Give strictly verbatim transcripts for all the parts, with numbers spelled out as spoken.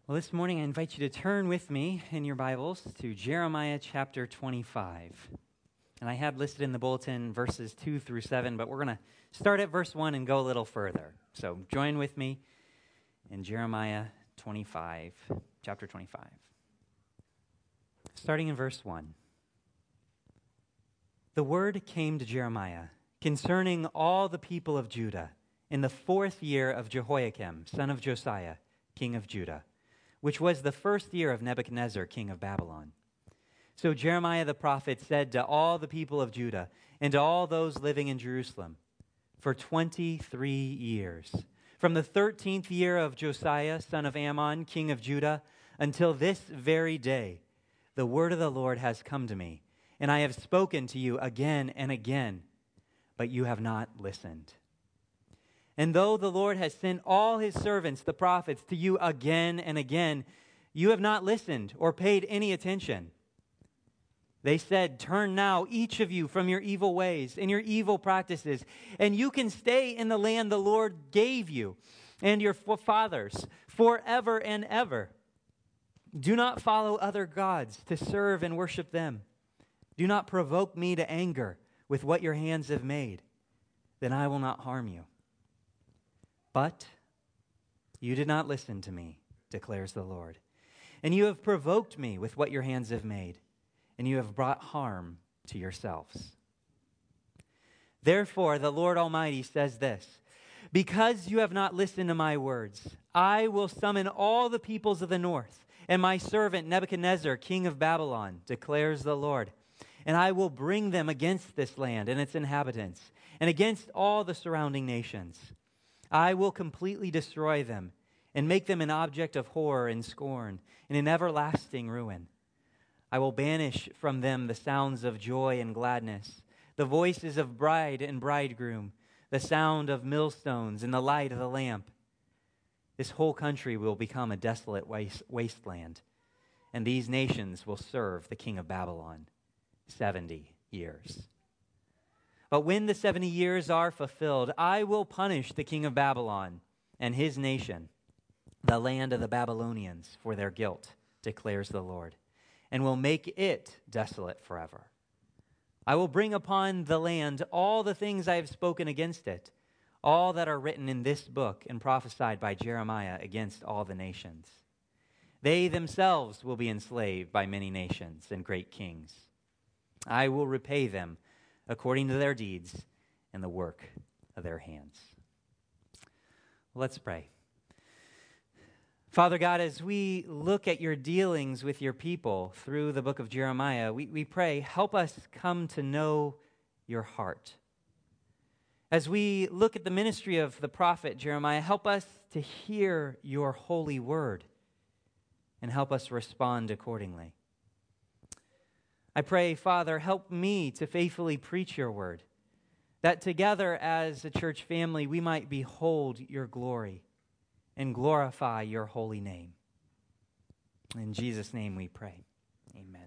Well, this morning I invite you to turn with me in your Bibles to Jeremiah chapter twenty-five. And I have listed in the bulletin verses two through seven, but we're going to start at verse one and go a little further. So join with me in Jeremiah twenty-five, chapter twenty-five. Starting in verse one. The word came to Jeremiah concerning all the people of Judah in the fourth year of Jehoiakim, son of Josiah, king of Judah, which was the first year of Nebuchadnezzar, king of Babylon. So Jeremiah the prophet said to all the people of Judah and to all those living in Jerusalem, for twenty-three years, from the thirteenth year of Josiah, son of Ammon, king of Judah, until this very day, the word of the Lord has come to me, and I have spoken to you again and again, but you have not listened. And though the Lord has sent all his servants, the prophets, to you again and again, you have not listened or paid any attention. They said, turn now, each of you, from your evil ways and your evil practices, and you can stay in the land the Lord gave you and your fathers forever and ever. Do not follow other gods to serve and worship them. Do not provoke me to anger with what your hands have made. Then I will not harm you. But you did not listen to me, declares the Lord. And you have provoked me with what your hands have made, and you have brought harm to yourselves. Therefore, the Lord Almighty says this, because you have not listened to my words, I will summon all the peoples of the north, and my servant Nebuchadnezzar, king of Babylon, declares the Lord. And I will bring them against this land and its inhabitants, and against all the surrounding nations. I will completely destroy them and make them an object of horror and scorn and an everlasting ruin. I will banish from them the sounds of joy and gladness, the voices of bride and bridegroom, the sound of millstones and the light of the lamp. This whole country will become a desolate waste, wasteland, and these nations will serve the king of Babylon seventy years. But when the seventy years are fulfilled, I will punish the king of Babylon and his nation, the land of the Babylonians, for their guilt, declares the Lord, and will make it desolate forever. I will bring upon the land all the things I have spoken against it, all that are written in this book and prophesied by Jeremiah against all the nations. They themselves will be enslaved by many nations and great kings. I will repay them according to their deeds and the work of their hands. Let's pray. Father God, as we look at your dealings with your people through the book of Jeremiah, we, we pray, help us come to know your heart. As we look at the ministry of the prophet Jeremiah, help us to hear your holy word and help us respond accordingly. I pray, Father, help me to faithfully preach your word, that together as a church family we might behold your glory and glorify your holy name. In Jesus' name we pray. Amen.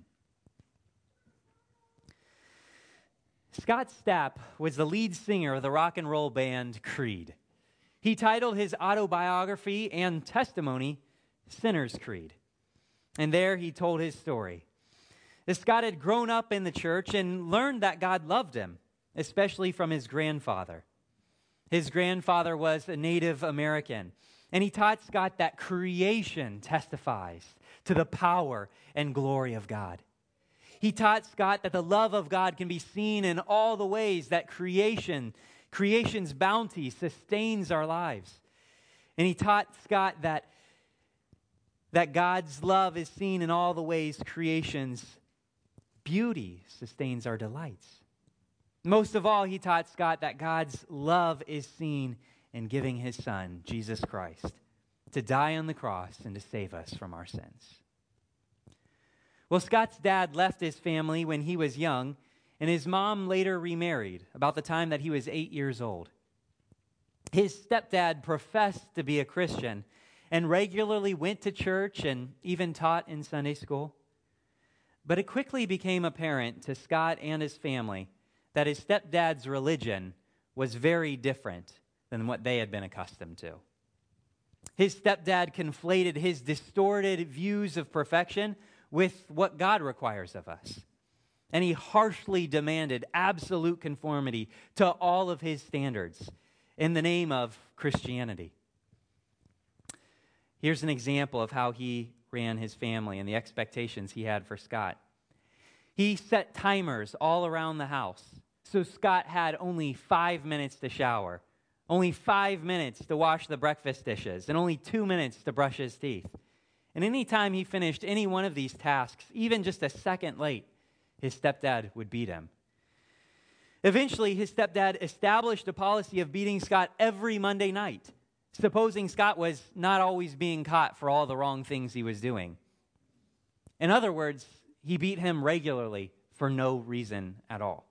Scott Stapp was the lead singer of the rock and roll band Creed. He titled his autobiography and testimony, Sinner's Creed. And there he told his story. Scott had grown up in the church and learned that God loved him, especially from his grandfather. His grandfather was a Native American, and he taught Scott that creation testifies to the power and glory of God. He taught Scott that the love of God can be seen in all the ways that creation, creation's bounty sustains our lives. And he taught Scott that, that God's love is seen in all the ways creation's beauty sustains our delights. Most of all, he taught Scott that God's love is seen in giving his son, Jesus Christ, to die on the cross and to save us from our sins. Well, Scott's dad left his family when he was young, and his mom later remarried about the time that he was eight years old. His stepdad professed to be a Christian and regularly went to church and even taught in Sunday school. But it quickly became apparent to Scott and his family that his stepdad's religion was very different than what they had been accustomed to. His stepdad conflated his distorted views of perfection with what God requires of us. And he harshly demanded absolute conformity to all of his standards in the name of Christianity. Here's an example of how he ran his family and the expectations he had for Scott. He set timers all around the house, so Scott had only five minutes to shower, only five minutes to wash the breakfast dishes, and only two minutes to brush his teeth. And any time he finished any one of these tasks, even just a second late, his stepdad would beat him. Eventually, his stepdad established a policy of beating Scott every Monday night, supposing Scott was not always being caught for all the wrong things he was doing. In other words, he beat him regularly for no reason at all.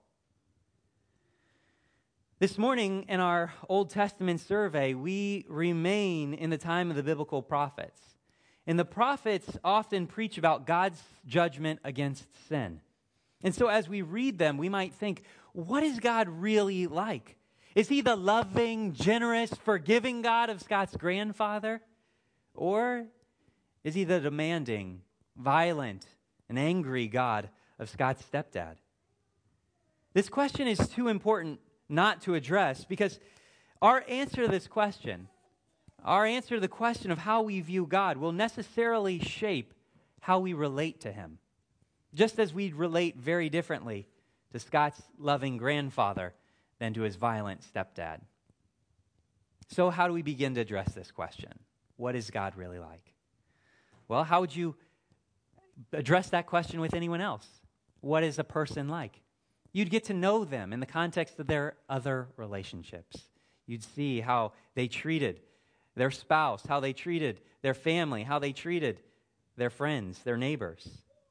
This morning in our Old Testament survey, we remain in the time of the biblical prophets. And the prophets often preach about God's judgment against sin. And so as we read them, we might think, what is God really like? Is he the loving, generous, forgiving God of Scott's grandfather? Or is he the demanding, violent, and angry God of Scott's stepdad? This question is too important not to address because our answer to this question, our answer to the question of how we view God will necessarily shape how we relate to him. Just as we relate very differently to Scott's loving grandfather than to his violent stepdad. So how do we begin to address this question? What is God really like? Well, how would you address that question with anyone else? What is a person like? You'd get to know them in the context of their other relationships. You'd see how they treated their spouse, how they treated their family, how they treated their friends, their neighbors.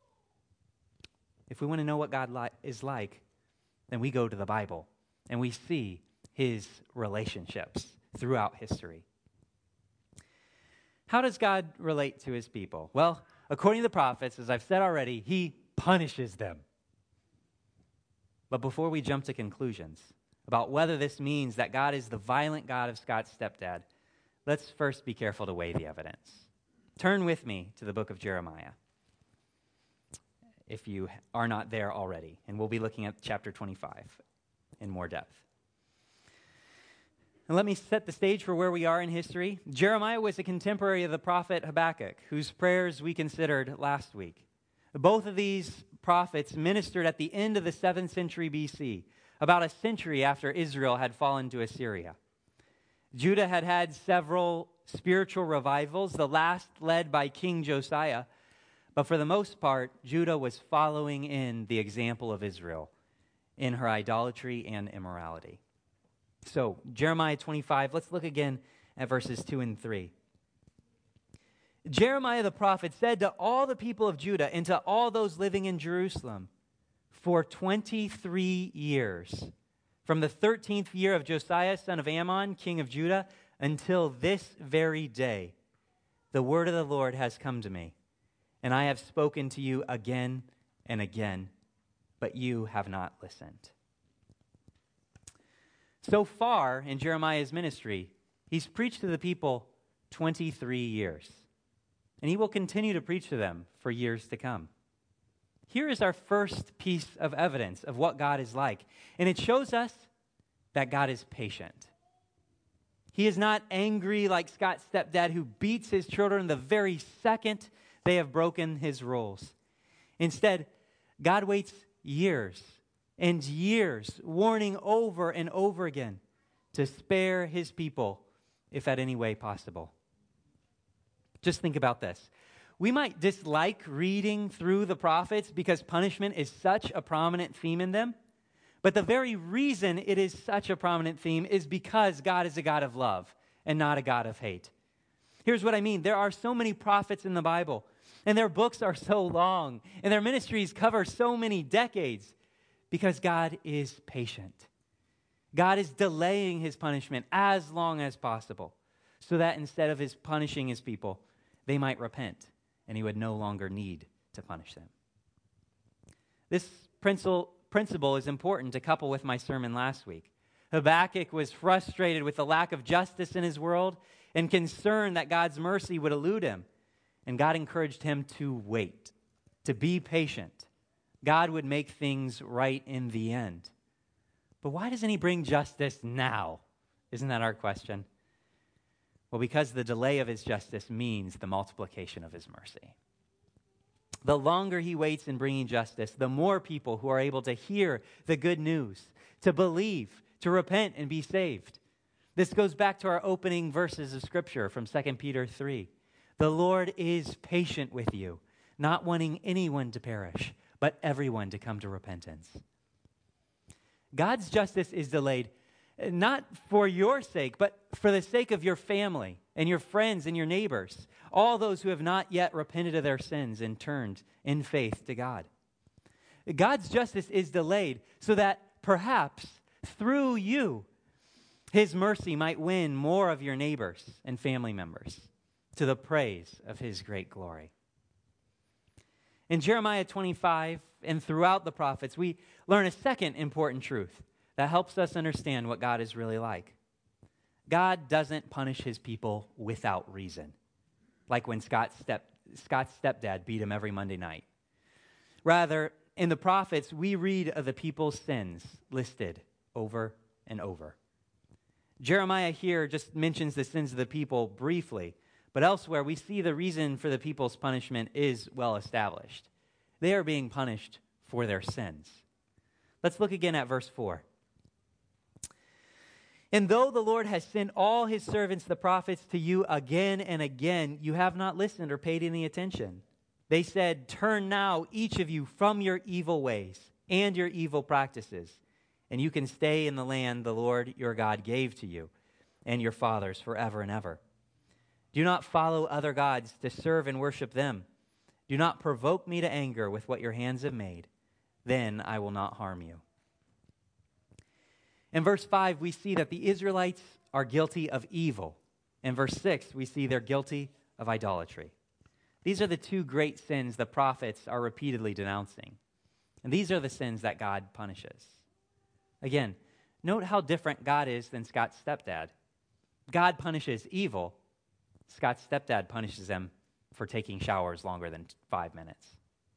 If we want to know what God li- is like, then we go to the Bible and we see his relationships throughout history. How does God relate to his people? Well, according to the prophets, as I've said already, he punishes them. But before we jump to conclusions about whether this means that God is the violent God of Scott's stepdad, let's first be careful to weigh the evidence. Turn with me to the book of Jeremiah, if you are not there already, and we'll be looking at chapter twenty-five in more depth. And let me set the stage for where we are in history. Jeremiah was a contemporary of the prophet Habakkuk, whose prayers we considered last week. Both of these prophets ministered at the end of the seventh century B C, about a century after Israel had fallen to Assyria. Judah had had several spiritual revivals, the last led by King Josiah, but for the most part, Judah was following in the example of Israel in her idolatry and immorality. So, Jeremiah twenty-five, let's look again at verses two and three. Jeremiah the prophet said to all the people of Judah and to all those living in Jerusalem, for twenty-three years, from the thirteenth year of Josiah, son of Ammon, king of Judah, until this very day, the word of the Lord has come to me, and I have spoken to you again and again, but you have not listened. So far in Jeremiah's ministry, he's preached to the people twenty-three years. And he will continue to preach to them for years to come. Here is our first piece of evidence of what God is like. And it shows us that God is patient. He is not angry like Scott's stepdad who beats his children the very second they have broken his rules. Instead, God waits years and years, warning over and over again to spare his people if at any way possible. Just think about this. We might dislike reading through the prophets because punishment is such a prominent theme in them. But the very reason it is such a prominent theme is because God is a God of love and not a God of hate. Here's what I mean. There are so many prophets in the Bible, and their books are so long, and their ministries cover so many decades because God is patient. God is delaying his punishment as long as possible so that instead of his punishing his people, they might repent, and he would no longer need to punish them. This principle is important to couple with my sermon last week. Habakkuk was frustrated with the lack of justice in his world, and concerned that God's mercy would elude him. And God encouraged him to wait, to be patient. God would make things right in the end. But why doesn't he bring justice now? Isn't that our question? Well, because the delay of his justice means the multiplication of his mercy. The longer he waits in bringing justice, the more people who are able to hear the good news, to believe, to repent, and be saved. This goes back to our opening verses of Scripture from Second Peter three. The Lord is patient with you, not wanting anyone to perish, but everyone to come to repentance. God's justice is delayed not for your sake, but for the sake of your family and your friends and your neighbors, all those who have not yet repented of their sins and turned in faith to God. God's justice is delayed so that perhaps through you, his mercy might win more of your neighbors and family members to the praise of his great glory. In Jeremiah twenty-five and throughout the prophets, we learn a second important truth that helps us understand what God is really like. God doesn't punish his people without reason, like when Scott's, step, Scott's stepdad beat him every Monday night. Rather, in the prophets, we read of the people's sins listed over and over. Jeremiah here just mentions the sins of the people briefly, but elsewhere we see the reason for the people's punishment is well established. They are being punished for their sins. Let's look again at verse four. And though the Lord has sent all his servants, the prophets, to you again and again, you have not listened or paid any attention. They said, turn now, each of you, from your evil ways and your evil practices, and you can stay in the land the Lord your God gave to you and your fathers forever and ever. Do not follow other gods to serve and worship them. Do not provoke me to anger with what your hands have made. Then I will not harm you. In verse five, we see that the Israelites are guilty of evil. In verse six, we see they're guilty of idolatry. These are the two great sins the prophets are repeatedly denouncing. And these are the sins that God punishes. Again, note how different God is than Scott's stepdad. God punishes evil. Scott's stepdad punishes him for taking showers longer than five minutes.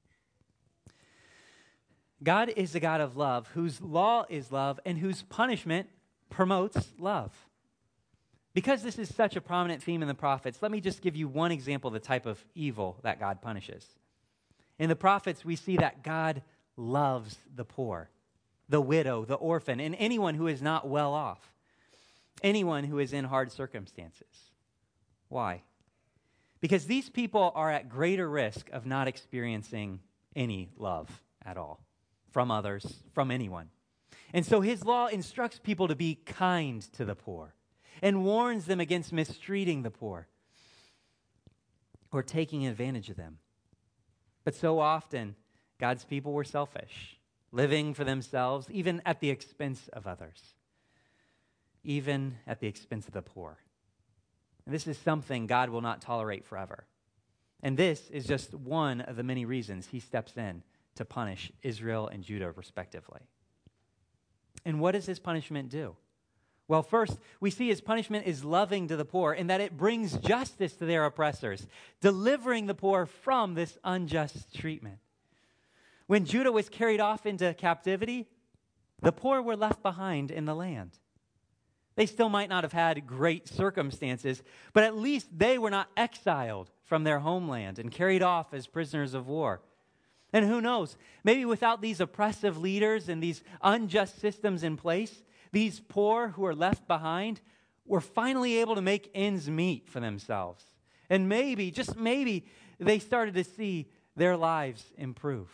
God is a God of love, whose law is love, and whose punishment promotes love. Because this is such a prominent theme in the prophets, let me just give you one example of the type of evil that God punishes. In the prophets, we see that God loves the poor, the widow, the orphan, and anyone who is not well off, anyone who is in hard circumstances. Why? Because these people are at greater risk of not experiencing any love at all from others, from anyone. And so his law instructs people to be kind to the poor and warns them against mistreating the poor or taking advantage of them. But so often, God's people were selfish, living for themselves, even at the expense of others, even at the expense of the poor. And this is something God will not tolerate forever. And this is just one of the many reasons he steps in to punish Israel and Judah respectively. And what does his punishment do? Well, first, we see his punishment is loving to the poor in that it brings justice to their oppressors, delivering the poor from this unjust treatment. When Judah was carried off into captivity, the poor were left behind in the land. They still might not have had great circumstances, but at least they were not exiled from their homeland and carried off as prisoners of war. And who knows, maybe without these oppressive leaders and these unjust systems in place, these poor who are left behind were finally able to make ends meet for themselves. And maybe, just maybe, they started to see their lives improve.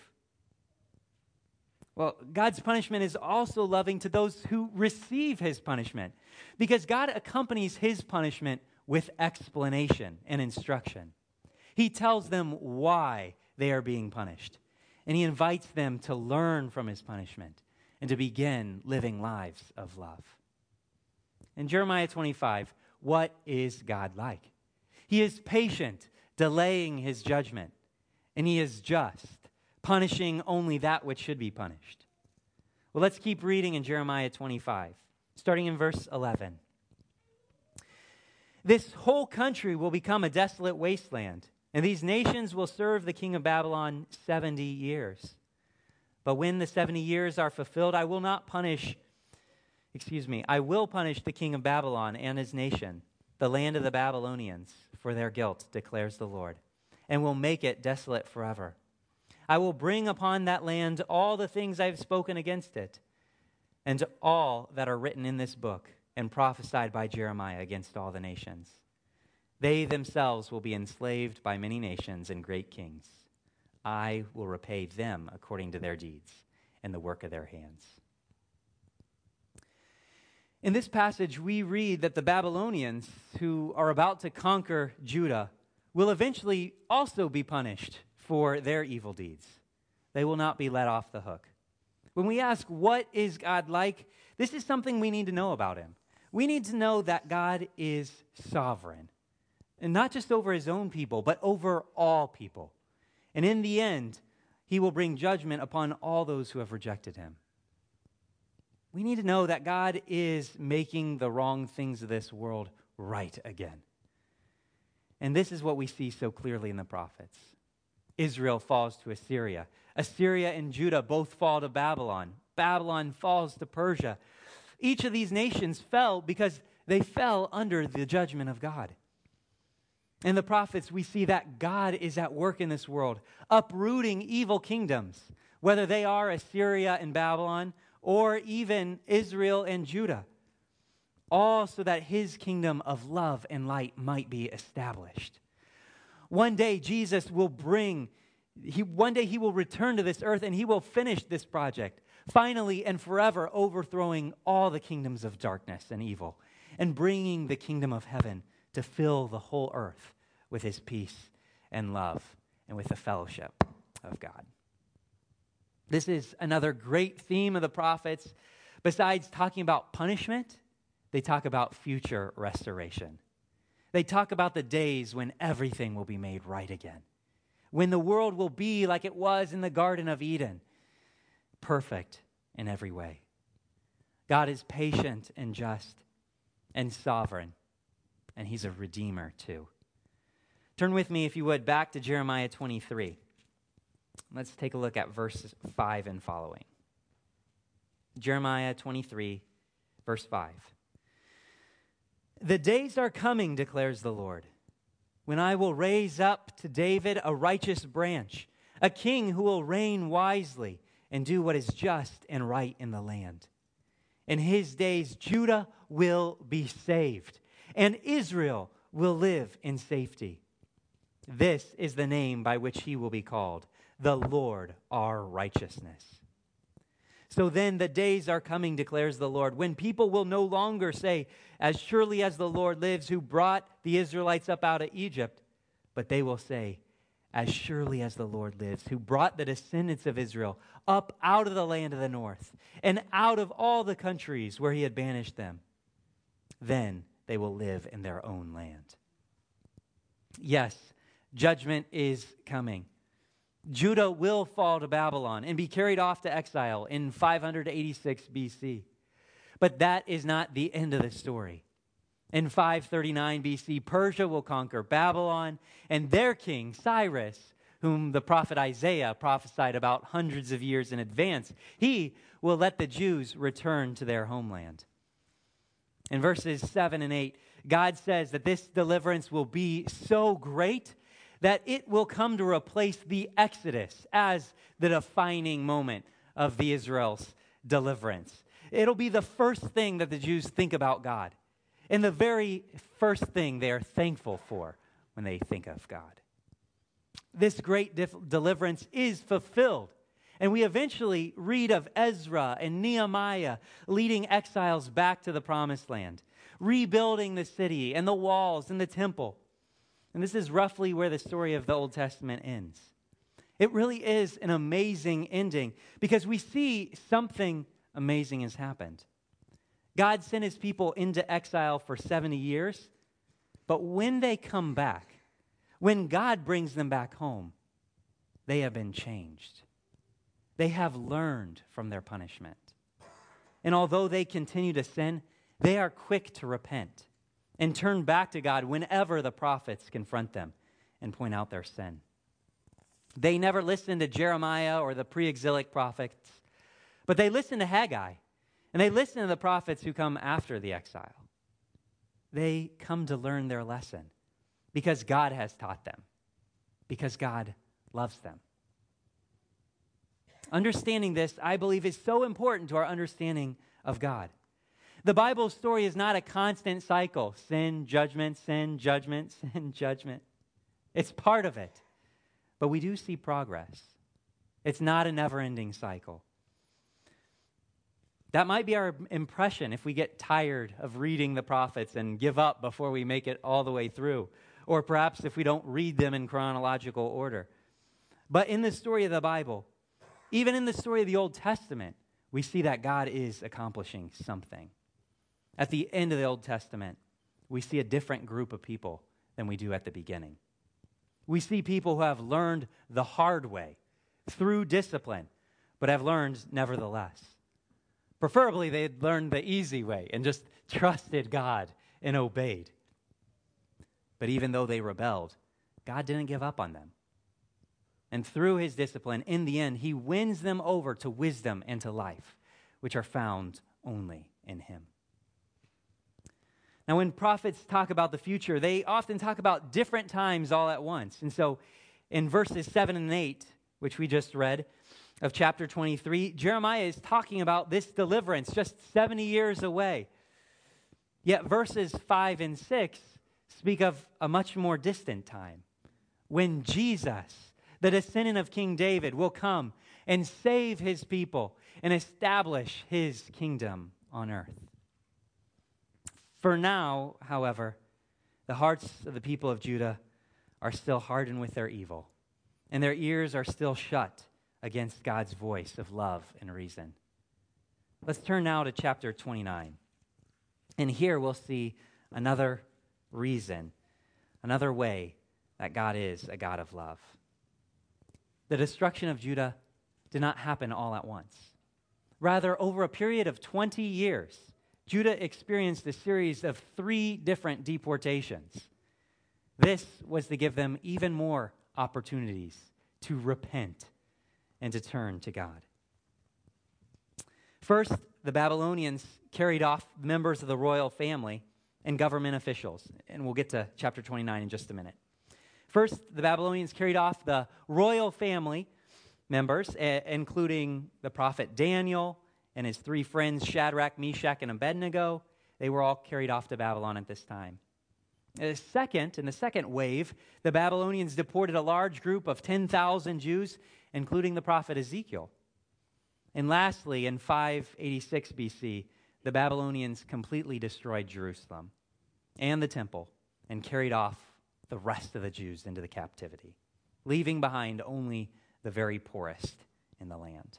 Well, God's punishment is also loving to those who receive his punishment, because God accompanies his punishment with explanation and instruction. He tells them why they are being punished, and he invites them to learn from his punishment and to begin living lives of love. In Jeremiah twenty-five, what is God like? He is patient, delaying his judgment, and he is just, punishing only that which should be punished. Well, let's keep reading in Jeremiah twenty-five, starting in verse eleven. This whole country will become a desolate wasteland, and these nations will serve the king of Babylon seventy years. But when the seventy years are fulfilled, I will not punish, excuse me, I will punish the king of Babylon and his nation, the land of the Babylonians, for their guilt, declares the Lord, and will make it desolate forever. I will bring upon that land all the things I have spoken against it, and all that are written in this book and prophesied by Jeremiah against all the nations. They themselves will be enslaved by many nations and great kings. I will repay them according to their deeds and the work of their hands. In this passage, we read that the Babylonians, who are about to conquer Judah, will eventually also be punished for their evil deeds. They will not be let off the hook. When we ask, what is God like? This is something we need to know about him. We need to know that God is sovereign, and not just over his own people, but over all people. And in the end, he will bring judgment upon all those who have rejected him. We need to know that God is making the wrong things of this world right again. And this is what we see so clearly in the prophets. Israel falls to Assyria. Assyria and Judah both fall to Babylon. Babylon falls to Persia. Each of these nations fell because they fell under the judgment of God. In the prophets, we see that God is at work in this world, uprooting evil kingdoms, whether they are Assyria and Babylon or even Israel and Judah, all so that his kingdom of love and light might be established. One day, Jesus will bring, he, one day he will return to this earth and he will finish this project, finally and forever overthrowing all the kingdoms of darkness and evil and bringing the kingdom of heaven to fill the whole earth with his peace and love and with the fellowship of God. This is another great theme of the prophets. Besides talking about punishment, they talk about future restoration. They talk about the days when everything will be made right again, when the world will be like it was in the Garden of Eden, perfect in every way. God is patient and just and sovereign, and he's a redeemer too. Turn with me, if you would, back to Jeremiah twenty-three. Let's take a look at verse five and following. Jeremiah twenty-three, verse five. The days are coming, declares the Lord, when I will raise up to David a righteous branch, a king who will reign wisely and do what is just and right in the land. In his days, Judah will be saved, and Israel will live in safety. This is the name by which he will be called, the Lord our righteousness. So then the days are coming, declares the Lord, when people will no longer say, as surely as the Lord lives, who brought the Israelites up out of Egypt, but they will say, as surely as the Lord lives, who brought the descendants of Israel up out of the land of the north and out of all the countries where he had banished them. Then they will live in their own land. Yes, judgment is coming. Judah will fall to Babylon and be carried off to exile in five eighty-six B C. But that is not the end of the story. In five thirty-nine B C, Persia will conquer Babylon, and their king, Cyrus, whom the prophet Isaiah prophesied about hundreds of years in advance, he will let the Jews return to their homeland. In verses seven and eight, God says that this deliverance will be so great that it will come to replace the Exodus as the defining moment of the Israel's deliverance. It'll be the first thing that the Jews think about God, and the very first thing they are thankful for when they think of God. This great dif- deliverance is fulfilled, and we eventually read of Ezra and Nehemiah leading exiles back to the promised land, rebuilding the city and the walls and the temple. And this is roughly where the story of the Old Testament ends. It really is an amazing ending because we see something amazing has happened. God sent his people into exile for seventy years, but when they come back, when God brings them back home, they have been changed. They have learned from their punishment. And although they continue to sin, they are quick to repent and turn back to God whenever the prophets confront them and point out their sin. They never listened to Jeremiah or the pre-exilic prophets, but they listened to Haggai, and they listen to the prophets who come after the exile. They come to learn their lesson because God has taught them, because God loves them. Understanding this, I believe, is so important to our understanding of God. The Bible story is not a constant cycle. Sin, judgment, sin, judgment, sin, judgment. It's part of it. But we do see progress. It's not a never-ending cycle. That might be our impression if we get tired of reading the prophets and give up before we make it all the way through, or perhaps if we don't read them in chronological order. But in the story of the Bible, even in the story of the Old Testament, we see that God is accomplishing something. At the end of the Old Testament, we see a different group of people than we do at the beginning. We see people who have learned the hard way through discipline, but have learned nevertheless. Preferably, they had learned the easy way and just trusted God and obeyed. But even though they rebelled, God didn't give up on them. And through his discipline, in the end, he wins them over to wisdom and to life, which are found only in him. Now, when prophets talk about the future, they often talk about different times all at once. And so in verses seven and eight, which we just read, of chapter twenty-three, Jeremiah is talking about this deliverance just seventy years away. Yet verses five and six speak of a much more distant time, when Jesus, the descendant of King David, will come and save his people and establish his kingdom on earth. For now, however, the hearts of the people of Judah are still hardened with their evil, and their ears are still shut against God's voice of love and reason. Let's turn now to chapter twenty-nine. And here we'll see another reason, another way that God is a God of love. The destruction of Judah did not happen all at once. Rather, over a period of twenty years, Judah experienced a series of three different deportations. This was to give them even more opportunities to repent and to turn to God. First, the Babylonians carried off members of the royal family and government officials. And we'll get to chapter twenty-nine in just a minute. First, the Babylonians carried off the royal family members, uh, including the prophet Daniel and his three friends, Shadrach, Meshach, and Abednego. They were all carried off to Babylon at this time. The second, in the second wave, the Babylonians deported a large group of ten thousand Jews, including the prophet Ezekiel. And lastly, in five eighty-six B C, the Babylonians completely destroyed Jerusalem and the temple and carried off the rest of the Jews into the captivity, leaving behind only the very poorest in the land.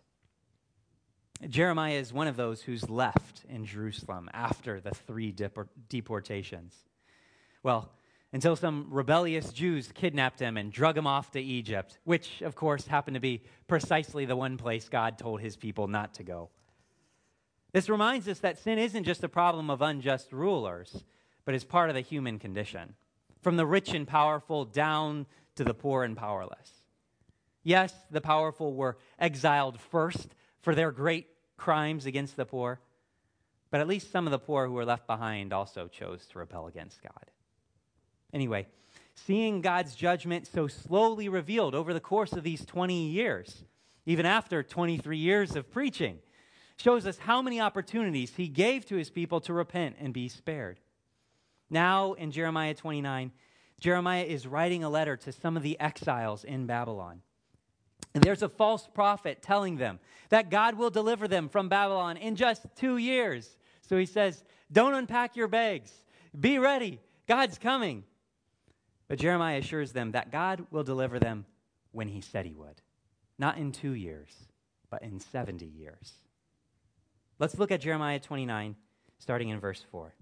Jeremiah is one of those who's left in Jerusalem after the three depor- deportations. Well, until some rebellious Jews kidnapped him and drug him off to Egypt, which, of course, happened to be precisely the one place God told his people not to go. This reminds us that sin isn't just a problem of unjust rulers, but is part of the human condition, from the rich and powerful down to the poor and powerless. Yes, the powerful were exiled first for their great crimes against the poor, but at least some of the poor who were left behind also chose to rebel against God. Anyway, seeing God's judgment so slowly revealed over the course of these twenty years, even after twenty-three years of preaching, shows us how many opportunities he gave to his people to repent and be spared. Now, in Jeremiah twenty-nine, Jeremiah is writing a letter to some of the exiles in Babylon. And there's a false prophet telling them that God will deliver them from Babylon in just two years. So he says, don't unpack your bags. Be ready. God's coming. But Jeremiah assures them that God will deliver them when he said he would. Not in two years, but in seventy years. Let's look at Jeremiah twenty-nine, starting in verse four.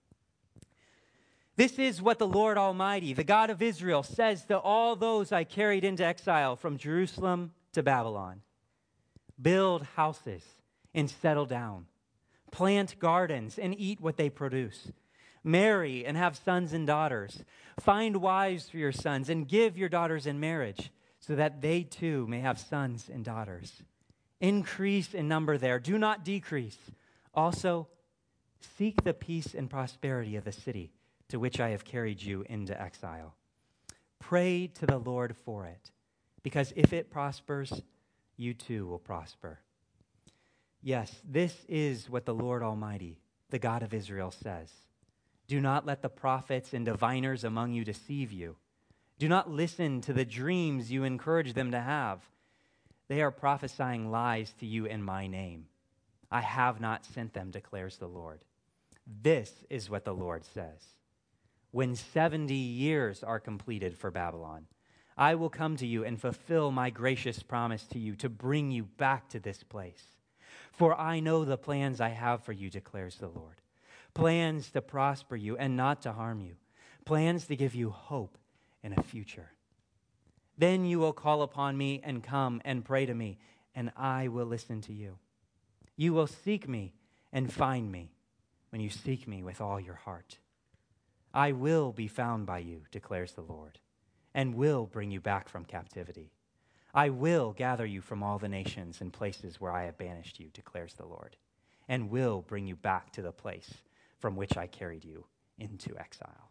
This is what the Lord Almighty, the God of Israel, says to all those I carried into exile from Jerusalem to Babylon. Build houses and settle down. Plant gardens and eat what they produce. Marry and have sons and daughters. Find wives for your sons and give your daughters in marriage, so that they too may have sons and daughters. Increase in number there, do not decrease. Also, seek the peace and prosperity of the city to which I have carried you into exile. Pray to the Lord for it, because if it prospers, you too will prosper. Yes, this is what the Lord Almighty, the God of Israel, says. Do not let the prophets and diviners among you deceive you. Do not listen to the dreams you encourage them to have. They are prophesying lies to you in my name. I have not sent them, declares the Lord. This is what the Lord says. When seventy years are completed for Babylon, I will come to you and fulfill my gracious promise to you to bring you back to this place. For I know the plans I have for you, declares the Lord. Plans to prosper you and not to harm you. Plans to give you hope and a future. Then you will call upon me and come and pray to me, and I will listen to you. You will seek me and find me when you seek me with all your heart. I will be found by you, declares the Lord, and will bring you back from captivity. I will gather you from all the nations and places where I have banished you, declares the Lord, and will bring you back to the place from which I carried you into exile.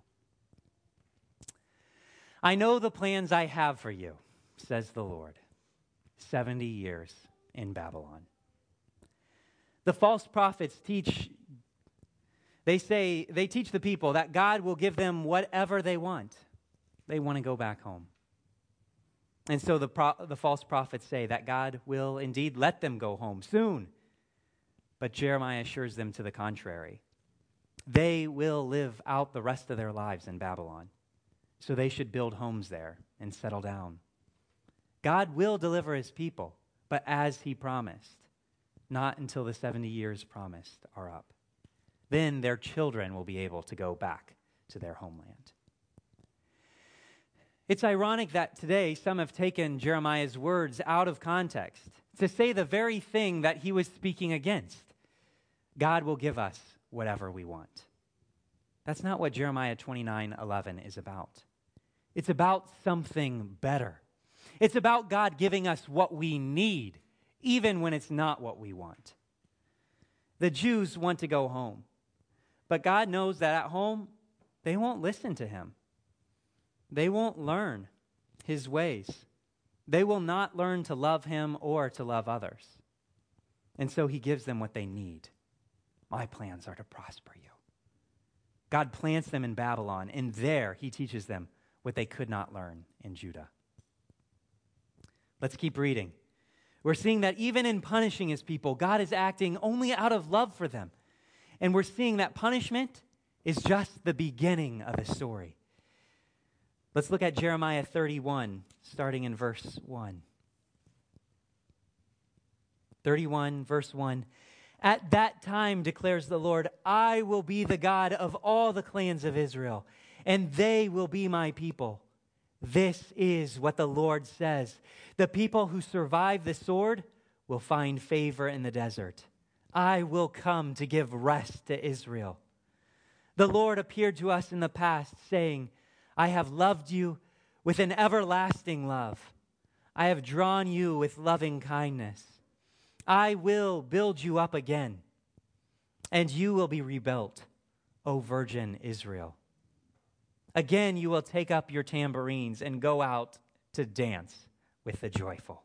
I know the plans I have for you, says the Lord, seventy years in Babylon. The false prophets teach They say, they teach the people that God will give them whatever they want. They want to go back home. And so the, pro- the false prophets say that God will indeed let them go home soon. But Jeremiah assures them to the contrary. They will live out the rest of their lives in Babylon. So they should build homes there and settle down. God will deliver his people, but as he promised, not until the seventy years promised are up. Then their children will be able to go back to their homeland. It's ironic that today some have taken Jeremiah's words out of context to say the very thing that he was speaking against. God will give us whatever we want. That's not what Jeremiah twenty-nine eleven is about. It's about something better. It's about God giving us what we need, even when it's not what we want. The Jews want to go home. But God knows that at home, they won't listen to him. They won't learn his ways. They will not learn to love him or to love others. And so he gives them what they need. My plans are to prosper you. God plants them in Babylon, and there he teaches them what they could not learn in Judah. Let's keep reading. We're seeing that even in punishing his people, God is acting only out of love for them. And we're seeing that punishment is just the beginning of the story. Let's look at Jeremiah thirty-one, starting in verse one. thirty-one, verse one. At that time, declares the Lord, I will be the God of all the clans of Israel, and they will be my people. This is what the Lord says. The people who survive the sword will find favor in the desert. I will come to give rest to Israel. The Lord appeared to us in the past, saying, I have loved you with an everlasting love. I have drawn you with loving kindness. I will build you up again, and you will be rebuilt, O virgin Israel. Again, you will take up your tambourines and go out to dance with the joyful.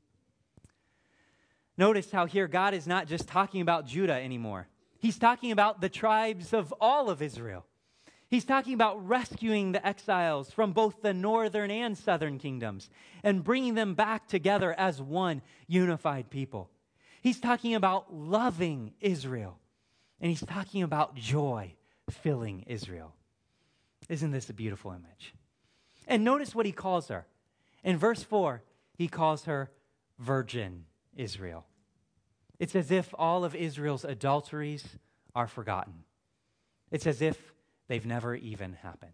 Notice how here God is not just talking about Judah anymore. He's talking about the tribes of all of Israel. He's talking about rescuing the exiles from both the northern and southern kingdoms and bringing them back together as one unified people. He's talking about loving Israel, and he's talking about joy filling Israel. Isn't this a beautiful image? And notice what he calls her. In verse four, he calls her Virgin Israel. It's as if all of Israel's adulteries are forgotten. It's as if they've never even happened.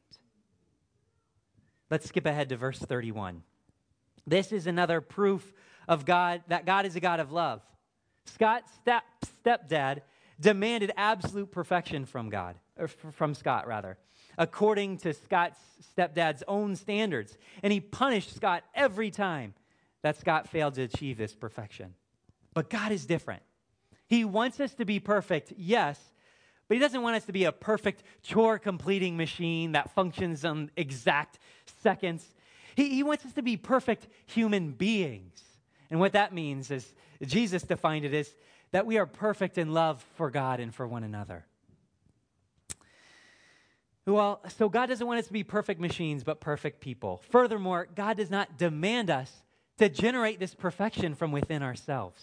Let's skip ahead to verse thirty-one. This is another proof of God, that God is a God of love. Scott's step, stepdad demanded absolute perfection from God. or f- from Scott rather, according to Scott's stepdad's own standards. And he punished Scott every time that Scott failed to achieve this perfection. But God is different. He wants us to be perfect, yes, but he doesn't want us to be a perfect chore-completing machine that functions on exact seconds. He, he wants us to be perfect human beings. And what that means is, Jesus defined it as that we are perfect in love for God and for one another. Well, so God doesn't want us to be perfect machines, but perfect people. Furthermore, God does not demand us to generate this perfection from within ourselves.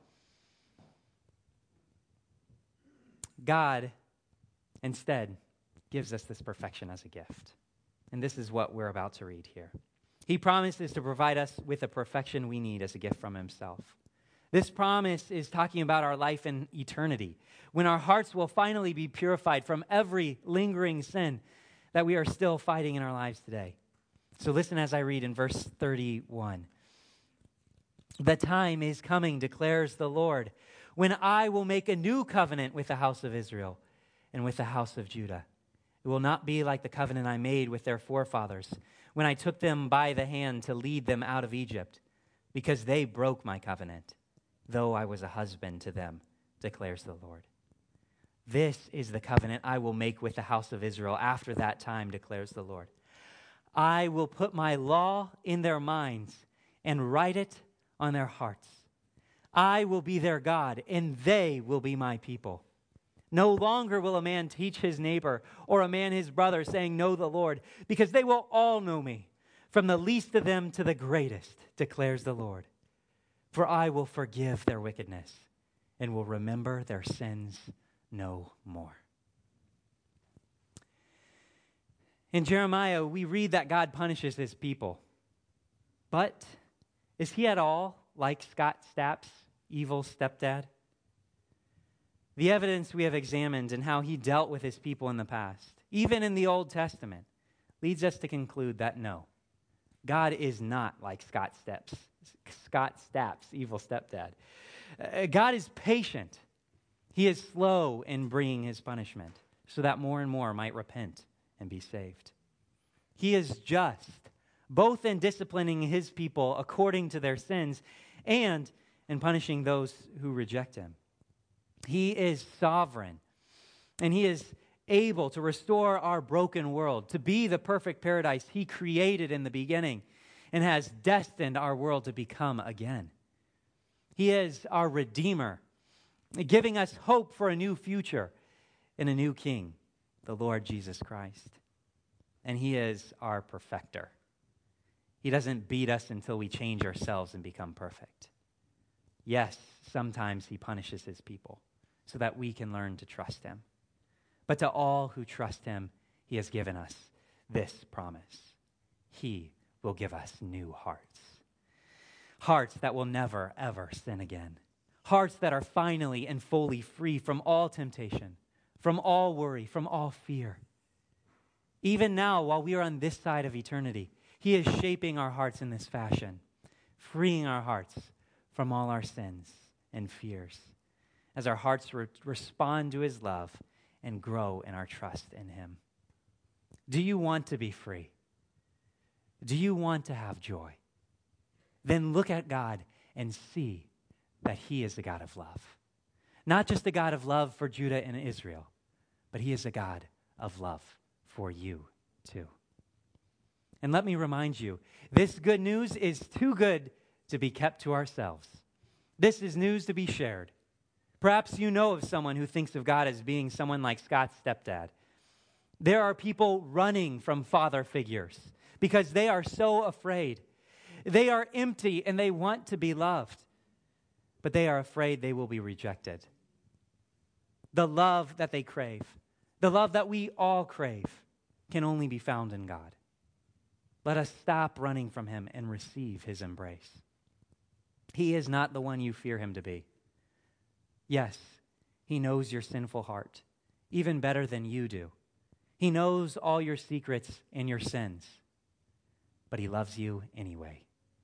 God, instead, gives us this perfection as a gift. And this is what we're about to read here. He promises to provide us with the perfection we need as a gift from himself. This promise is talking about our life in eternity, when our hearts will finally be purified from every lingering sin that we are still fighting in our lives today. So listen as I read in verse thirty-one. The time is coming, declares the Lord, when I will make a new covenant with the house of Israel and with the house of Judah. It will not be like the covenant I made with their forefathers when I took them by the hand to lead them out of Egypt, because they broke my covenant, though I was a husband to them, declares the Lord. This is the covenant I will make with the house of Israel after that time, declares the Lord. I will put my law in their minds and write it on their hearts. I will be their God, and they will be my people. No longer will a man teach his neighbor or a man his brother, saying, know the Lord, because they will all know me, from the least of them to the greatest, declares the Lord. For I will forgive their wickedness and will remember their sins no more. In Jeremiah, we read that God punishes his people. But is he at all like Scott Stapp's evil stepdad? The evidence we have examined and how he dealt with his people in the past, even in the Old Testament, leads us to conclude that no, God is not like Scott Stapp's, Scott Stapp's evil stepdad. Uh, God is patient. He is slow in bringing his punishment so that more and more might repent and be saved. He is just, both in disciplining his people according to their sins and in punishing those who reject him. He is sovereign, and he is able to restore our broken world to be the perfect paradise he created in the beginning and has destined our world to become again. He is our Redeemer, giving us hope for a new future and a new King, the Lord Jesus Christ. And he is our perfecter. He doesn't beat us until we change ourselves and become perfect. Yes, sometimes he punishes his people so that we can learn to trust him. But to all who trust him, he has given us this promise. He will give us new hearts. Hearts that will never, ever sin again. Hearts that are finally and fully free from all temptation, from all worry, from all fear. Even now, while we are on this side of eternity, he is shaping our hearts in this fashion, freeing our hearts from all our sins and fears, as our hearts re- respond to his love and grow in our trust in him. Do you want to be free? Do you want to have joy? Then look at God and see that he is the God of love. Not just the God of love for Judah and Israel, but he is a God of love for you too. And let me remind you, this good news is too good to be kept to ourselves. This is news to be shared. Perhaps you know of someone who thinks of God as being someone like Scott's stepdad. There are people running from father figures because they are so afraid. They are empty and they want to be loved, but they are afraid they will be rejected. The love that they crave, the love that we all crave, can only be found in God. Let us stop running from him and receive his embrace. He is not the one you fear him to be. Yes, he knows your sinful heart, even better than you do. He knows all your secrets and your sins, but he loves you anyway.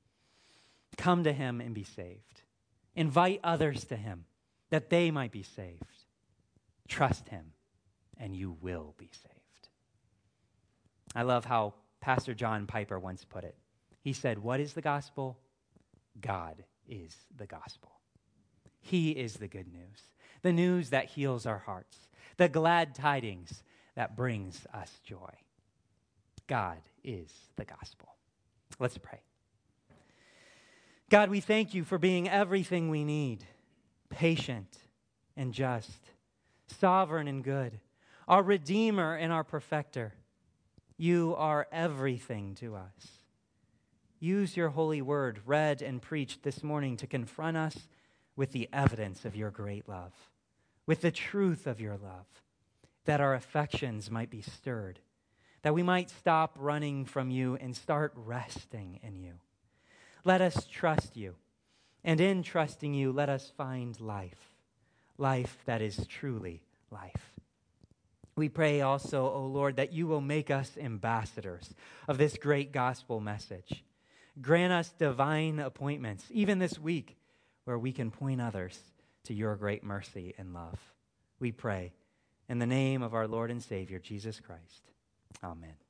Come to him and be saved. Invite others to him that they might be saved. Trust him and you will be saved. I love how Pastor John Piper once put it. He said, what is the gospel? God is the gospel. He is the good news, the news that heals our hearts, the glad tidings that brings us joy. God is the gospel. Let's pray. God, we thank you for being everything we need, patient and just, sovereign and good, our Redeemer and our Perfecter. You are everything to us. Use your holy word, read and preached this morning, to confront us with the evidence of your great love, with the truth of your love, that our affections might be stirred, that we might stop running from you and start resting in you. Let us trust you, and in trusting you, let us find life, life that is truly life. We pray also, O Lord, that you will make us ambassadors of this great gospel message. Grant us divine appointments, even this week, where we can point others to your great mercy and love. We pray in the name of our Lord and Savior, Jesus Christ. Amen.